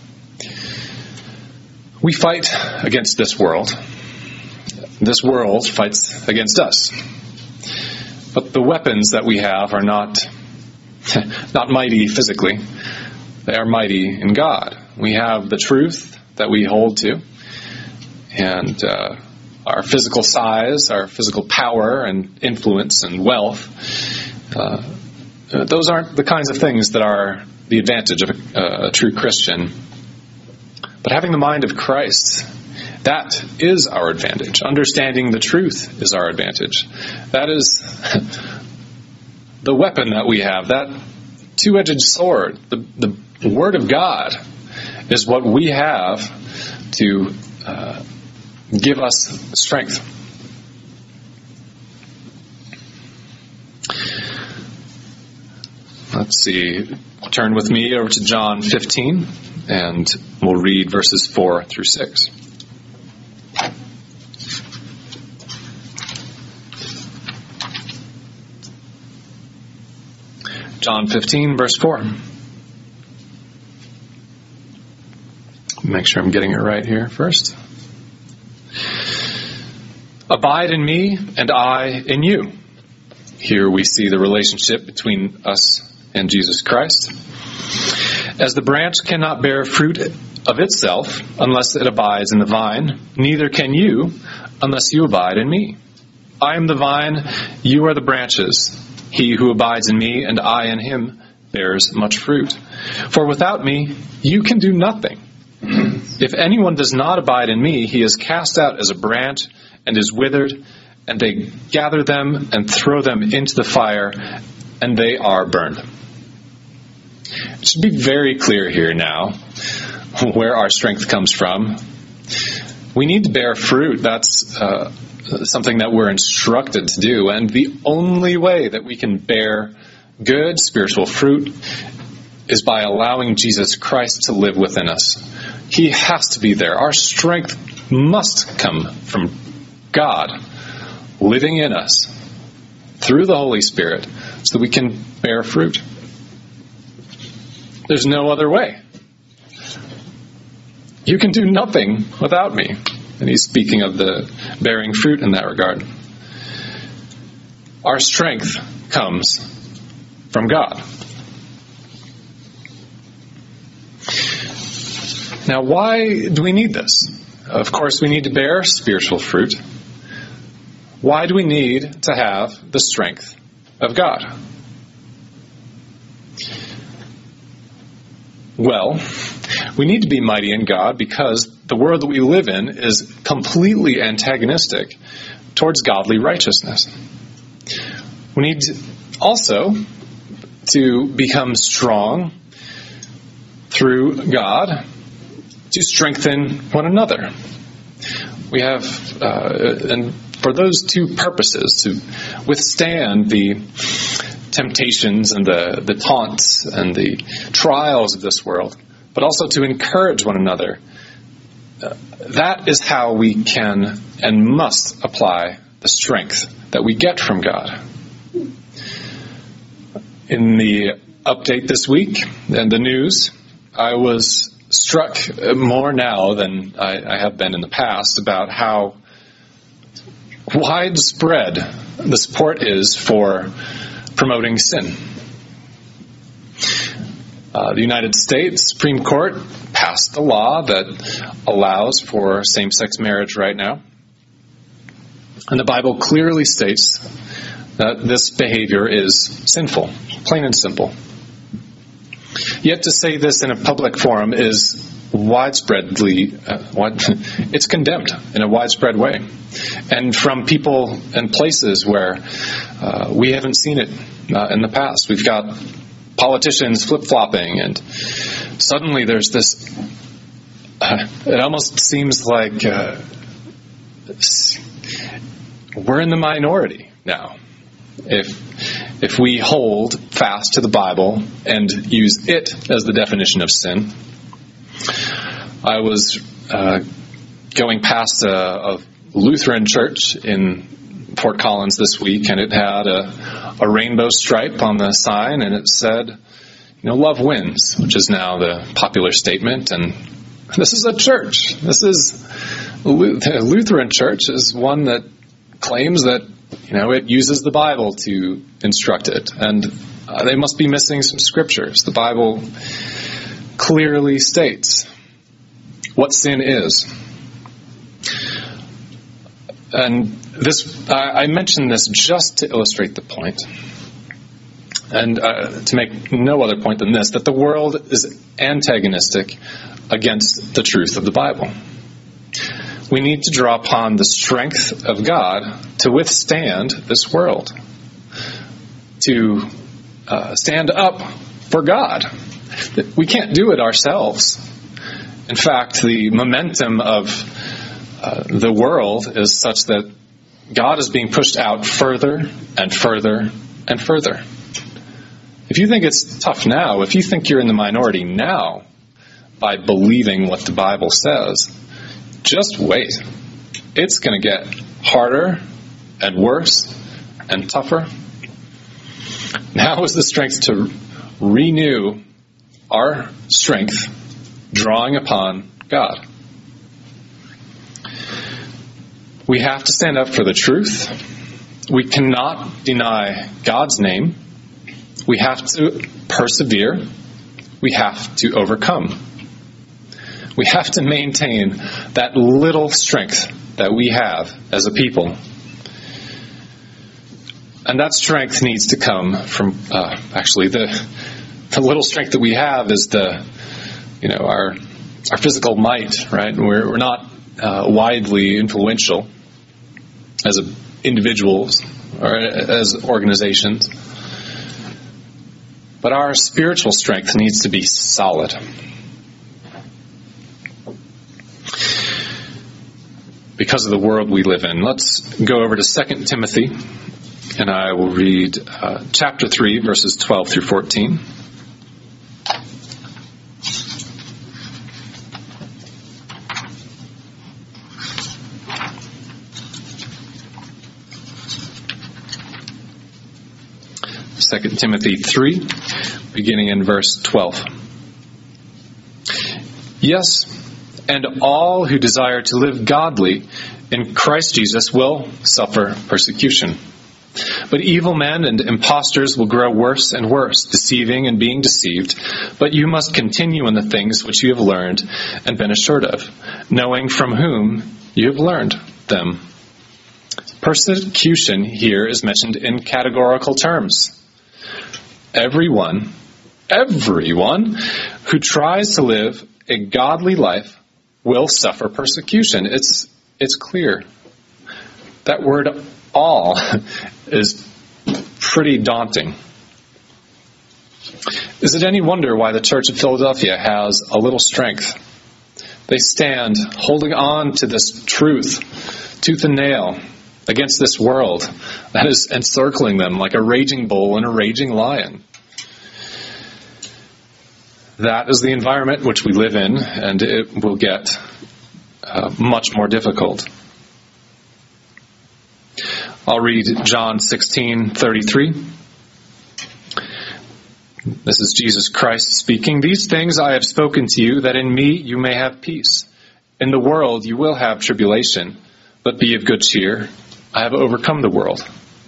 S1: We fight against this world. This world fights against us. But the weapons that we have are not mighty physically. They are mighty in God. We have the truth that we hold to, and our physical size, our physical power and influence and wealth. Those aren't the kinds of things that are the advantage of a true Christian. But having the mind of Christ, that is our advantage. Understanding the truth is our advantage. That is the weapon that we have, that two-edged sword. The Word of God is what we have to give us strength. Let's see. Turn with me over to John 15, and we'll read verses 4 through 6. John 15, verse 4. Make sure I'm getting it right here first. Abide in me, and I in you. Here we see the relationship between us and Jesus Christ. As the branch cannot bear fruit of itself unless it abides in the vine, neither can you unless you abide in me. I am the vine, you are the branches. He who abides in me and I in him bears much fruit. For without me, you can do nothing. If anyone does not abide in me, he is cast out as a branch and is withered, and they gather them and throw them into the fire, and they are burned. It should be very clear here now where our strength comes from. We need to bear fruit. That's something that we're instructed to do. And the only way that we can bear good spiritual fruit is by allowing Jesus Christ to live within us. He has to be there. Our strength must come from God living in us through the Holy Spirit so that we can bear fruit. There's no other way. You can do nothing without me. And he's speaking of the bearing fruit in that regard. Our strength comes from God. Now, why do we need this? Of course, we need to bear spiritual fruit. Why do we need to have the strength of God? Well, we need to be mighty in God because the world that we live in is completely antagonistic towards godly righteousness. We need also to become strong through God to strengthen one another. We have, and for those two purposes, to withstand the temptations and the taunts and the trials of this world, but also to encourage one another. That is how we can and must apply the strength that we get from God. In the update this week and the news, I was struck more now than I have been in the past about how widespread the support is for promoting sin. The United States Supreme Court passed a law that allows for same-sex marriage right now. And the Bible clearly states that this behavior is sinful, plain and simple. Yet to say this in a public forum is widespreadly, it's condemned in a widespread way. And from people and places where we haven't seen it in the past. We've got politicians flip-flopping, and suddenly there's this, it almost seems like we're in the minority now. If we hold fast to the Bible and use it as the definition of sin. I was going past a Lutheran church in Fort Collins this week, and it had a rainbow stripe on the sign, and it said, love wins, which is now the popular statement. And this is a church. The Lutheran church is one that claims that it uses the Bible to instruct it, and they must be missing some scriptures. The Bible clearly states what sin is. And this, I mention this just to illustrate the point, and to make no other point than this, that the world is antagonistic against the truth of the Bible. We need to draw upon the strength of God to withstand this world, to stand up for God. We can't do it ourselves. In fact, the momentum of the world is such that God is being pushed out further and further and further. If you think it's tough now, if you think you're in the minority now by believing what the Bible says, just wait. It's going to get harder and worse and tougher. Now is the strength to renew our strength, drawing upon God. We have to stand up for the truth. We cannot deny God's name. We have to persevere. We have to overcome. We have to maintain that little strength that we have as a people. And that strength needs to come from, actually, the little strength that we have is our physical might, right? We're not widely influential as individuals or as organizations. But our spiritual strength needs to be solid. Because of the world we live in. Let's go over to 2 Timothy, and I will read chapter 3, verses 12 through 14. Second Timothy 3, beginning in verse 12. Yes, and all who desire to live godly in Christ Jesus will suffer persecution. But evil men and impostors will grow worse and worse, deceiving and being deceived. But you must continue in the things which you have learned and been assured of, knowing from whom you have learned them. Persecution here is mentioned in categorical terms. Everyone who tries to live a godly life will suffer persecution. It's clear. That word all is pretty daunting. Is it any wonder why the Church of Philadelphia has a little strength? They stand holding on to this truth, tooth and nail, against this world that is encircling them like a raging bull and a raging lion. That is the environment which we live in, and it will get much more difficult. I'll read John 16:33. This is Jesus Christ speaking. These things I have spoken to you, that in me you may have peace. In the world you will have tribulation, but be of good cheer. I have overcome the world.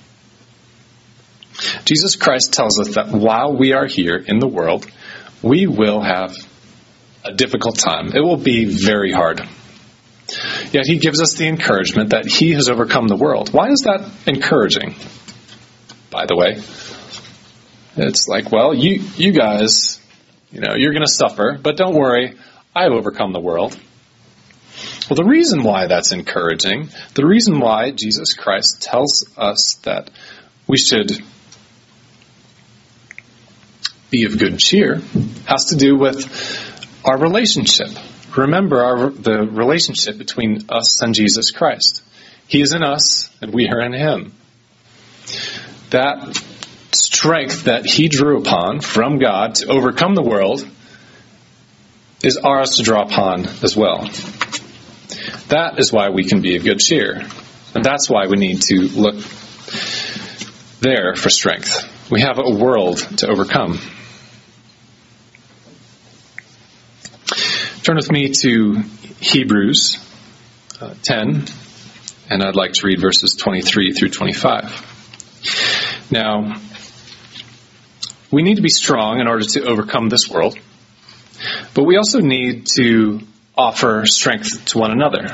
S1: Jesus Christ tells us that while we are here in the world, we will have a difficult time. It will be very hard. Yet he gives us the encouragement that he has overcome the world. Why is that encouraging, by the way? It's like, well, you guys, you're going to suffer, but don't worry, I've overcome the world. Well, the reason why that's encouraging, the reason why Jesus Christ tells us that we should be of good cheer, has to do with our relationship. Remember the relationship between us and Jesus Christ. He is in us, and we are in him. That strength that he drew upon from God to overcome the world is ours to draw upon as well. That is why we can be of good cheer. And that's why we need to look there for strength. We have a world to overcome. Turn with me to Hebrews 10, and I'd like to read verses 23 through 25. Now, we need to be strong in order to overcome this world, but we also need to offer strength to one another.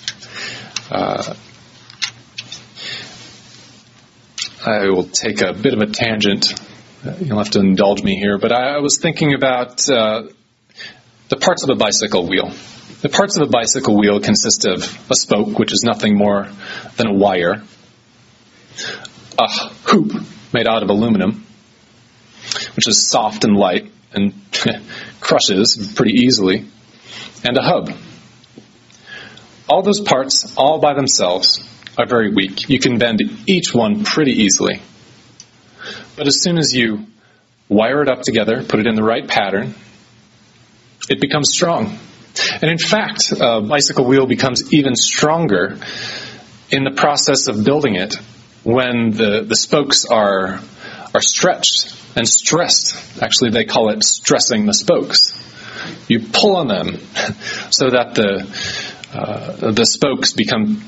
S1: I will take a bit of a tangent. You'll have to indulge me here, but I was thinking about the parts of a bicycle wheel. The parts of a bicycle wheel consist of a spoke, which is nothing more than a wire, a hoop made out of aluminum, which is soft and light and crushes pretty easily, and a hub. All those parts, all by themselves, are very weak. You can bend each one pretty easily. But as soon as you wire it up together, put it in the right pattern, it becomes strong. And in fact, a bicycle wheel becomes even stronger in the process of building it when the spokes are stretched and stressed. Actually, they call it stressing the spokes. You pull on them so that the spokes become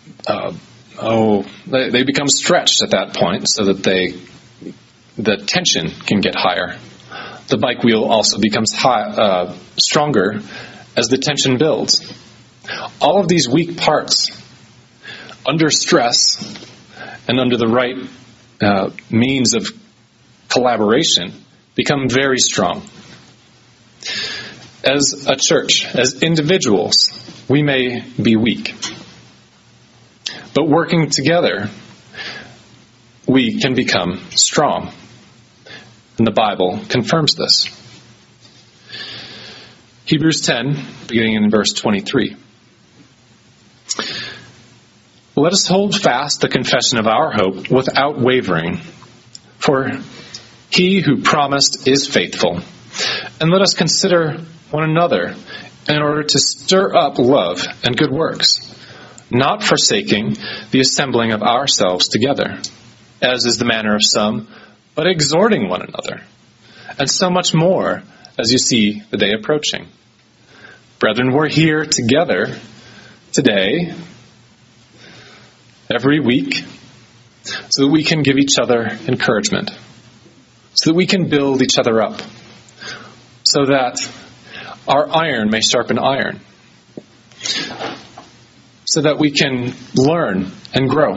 S1: they become stretched at that point so that the tension can get higher. The bike wheel also becomes stronger as the tension builds. All of these weak parts, under stress and under the right means of collaboration, become very strong. As a church, as individuals, we may be weak. But working together, we can become strong. And the Bible confirms this. Hebrews 10, beginning in verse 23. Let us hold fast the confession of our hope without wavering, for he who promised is faithful. And let us consider one another in order to stir up love and good works, not forsaking the assembling of ourselves together, as is the manner of some, but exhorting one another, and so much more as you see the day approaching. Brethren, we're here together today, every week, so that we can give each other encouragement, so that we can build each other up, so that our iron may sharpen iron, so that we can learn and grow,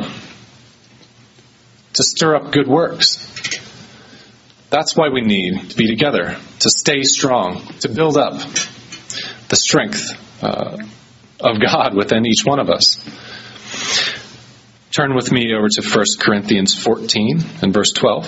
S1: to stir up good works. That's why we need to be together, to stay strong, to build up the strength of God within each one of us. Turn with me over to 1 Corinthians 14 and verse 12.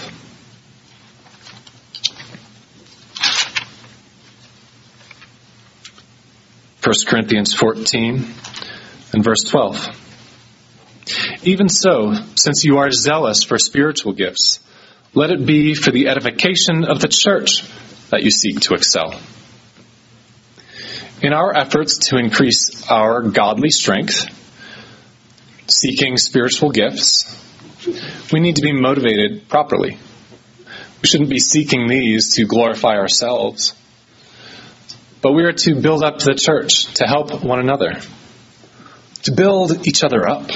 S1: 1 Corinthians 14 and verse 12. Even so, since you are zealous for spiritual gifts, let it be for the edification of the church that you seek to excel. In our efforts to increase our godly strength, seeking spiritual gifts, we need to be motivated properly. We shouldn't be seeking these to glorify ourselves. But we are to build up the church, to help one another, to build each other up.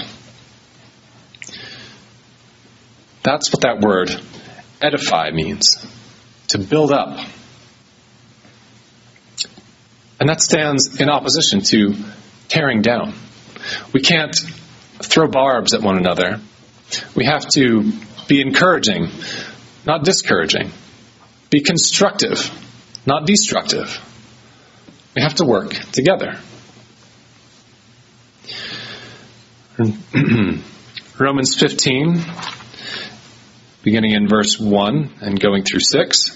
S1: That's what that word edify means, to build up. And that stands in opposition to tearing down. We can't throw barbs at one another. We have to be encouraging, not discouraging. Be constructive, not destructive. We have to work together. Romans 15, beginning in verse 1 and going through 6.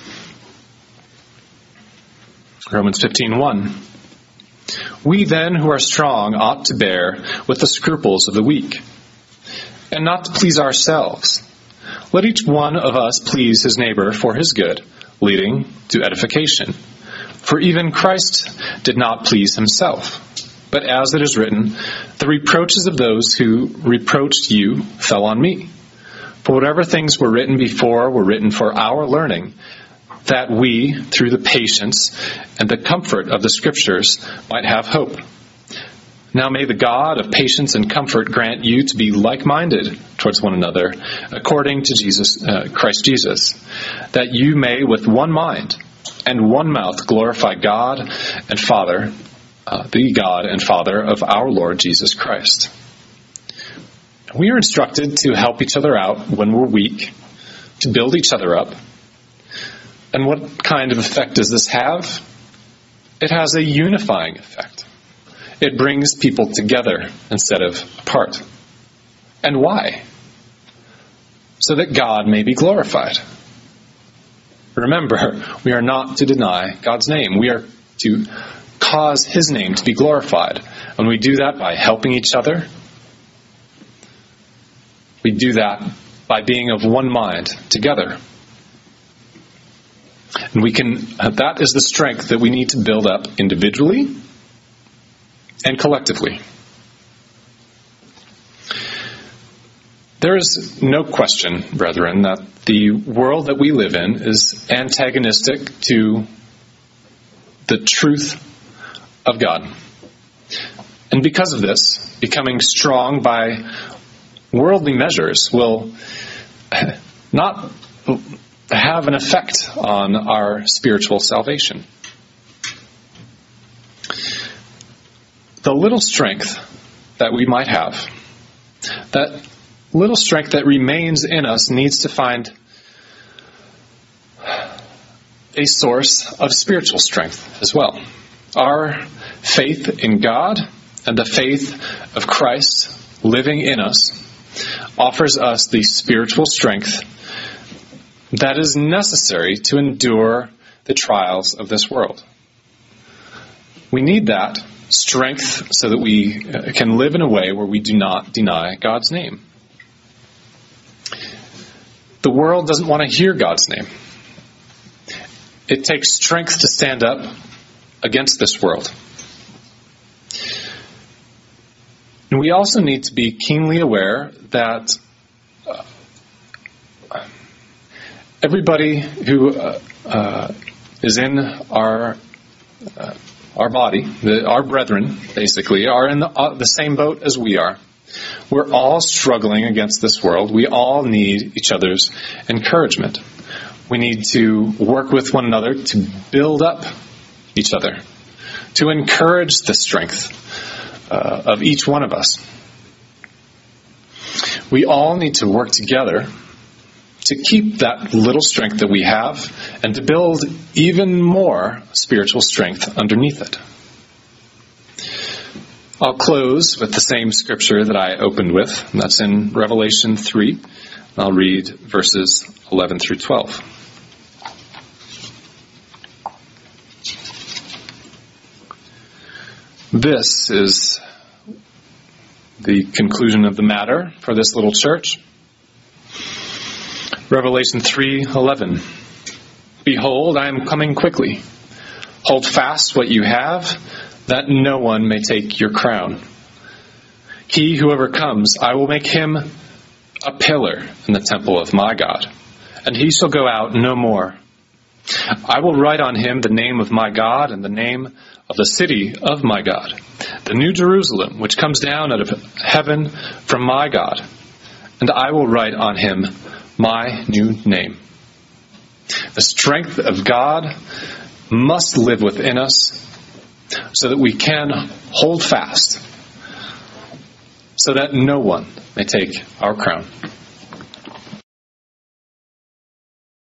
S1: Romans 15:1. We then who are strong ought to bear with the scruples of the weak, and not to please ourselves. Let each one of us please his neighbor for his good, leading to edification. For even Christ did not please himself, but as it is written, the reproaches of those who reproached you fell on me. For whatever things were written before were written for our learning, that we, through the patience and the comfort of the Scriptures, might have hope. Now may the God of patience and comfort grant you to be like-minded towards one another, according to Christ Jesus, that you may with one mind and one mouth glorify God and Father, the God and Father of our Lord Jesus Christ. We are instructed to help each other out when we're weak, to build each other up. And what kind of effect does this have? It has a unifying effect. It brings people together instead of apart. And why? So that God may be glorified. Remember, we are not to deny God's name. We are to cause His name to be glorified. And we do that by helping each other. We do that by being of one mind together. And that is the strength that we need to build up individually and collectively. There is no question, brethren, that the world that we live in is antagonistic to the truth of God. And because of this, becoming strong by worldly measures will not have an effect on our spiritual salvation. The little strength that we might have, that little strength that remains in us, needs to find a source of spiritual strength as well. Our faith in God and the faith of Christ living in us offers us the spiritual strength that is necessary to endure the trials of this world. We need that strength so that we can live in a way where we do not deny God's name. The world doesn't want to hear God's name. It takes strength to stand up against this world. And we also need to be keenly aware that everybody who is in our body, our brethren, basically, are in the same boat as we are. We're all struggling against this world. We all need each other's encouragement. We need to work with one another to build up each other, to encourage the strength of each one of us. We all need to work together to keep that little strength that we have and to build even more spiritual strength underneath it. I'll close with the same scripture that I opened with, and that's in Revelation 3. I'll read verses 11 through 12. This is the conclusion of the matter for this little church. Revelation 3:11. Behold, I am coming quickly. Hold fast what you have, that no one may take your crown. He who overcomes, I will make him a pillar in the temple of my God, and he shall go out no more. I will write on him the name of my God and the name of the city of my God, the new Jerusalem, which comes down out of heaven from my God, and I will write on him my new name. The strength of God must live within us so that we can hold fast, so that no one may take our crown.